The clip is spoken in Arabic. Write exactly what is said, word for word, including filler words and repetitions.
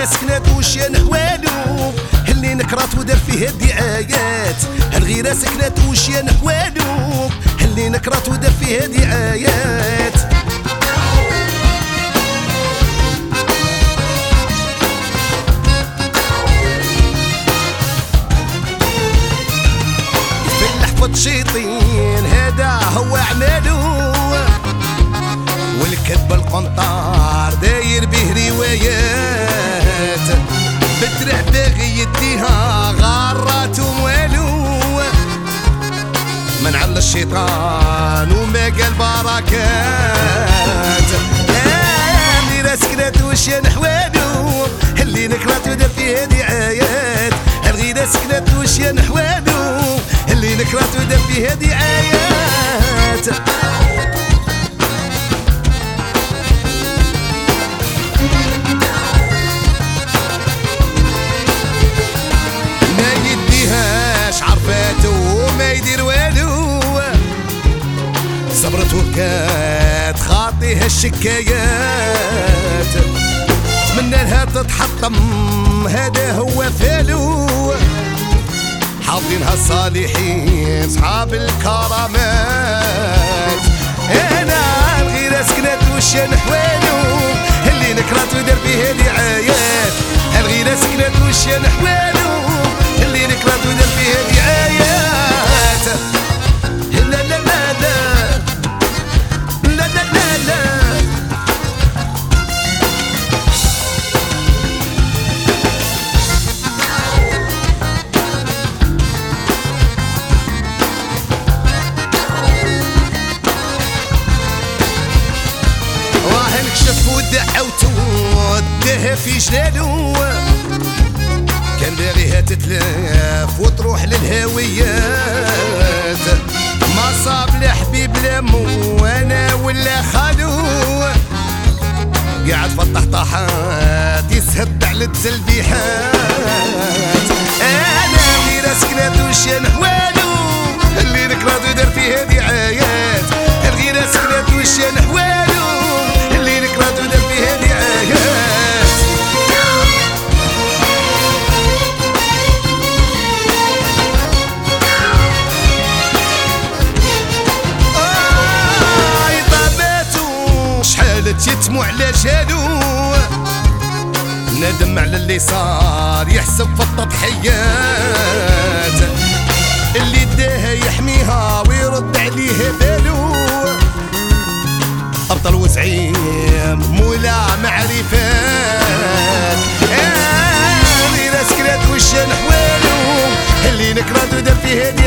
سكنات وشان حوالو اللي نكرات ودار فيه الدعايات. الغيرة سكنات وشان حوالو اللي نكرات ودار فيه الدعايات. الشيطين هذا هو عملو والكذب القنطار داير به روايات. بدرع باغي يديها غارات ومالو من على الشيطان وما قال بركات. اللي راسكنات وشان حوالو اللي نكرات ودار فيه دعايات. الغيرة سكنات وشان حوالو اللي نكرات ودار فيه دعايات. ما يديهاش عرفاتو وما يدير والو صبرت وبكات خاطيها الشكايات. تمنى لها تتحطم هذا هو فالو حاضرينها الصالحين صحاب الكرامات. انا الغيرة سكنات وشان حوالو اللي نكرات ودار فيه دعايات. الغيرة سكنات وشان حوالو اللي نكرات ودار فيه دعايات. لا لا لا لا لا لا لا لا ودعوتو ودها في جلالو كان باغيها تتلاف وتروح للهاويات. ما صاب لحبيب لامو وانا ولا خالو قاعد فتح طاحات يسهد على التلبيحات. انا غير سكنات وشان حوالو اللي نكرات ودار فيه دعايات. الغيرة سكنات وشان حوالو اللي نكرات ودار فيه دعايات. آي طاباتو شحال تيتمو على جالو ندم على اللي صار يحسب في التضحيات. اللي داها يحميها ويرد عليه بالو أبطال وزعيم مولا معرفات. اللي سكنات وشان حوالو اللي نكرات ودار فيه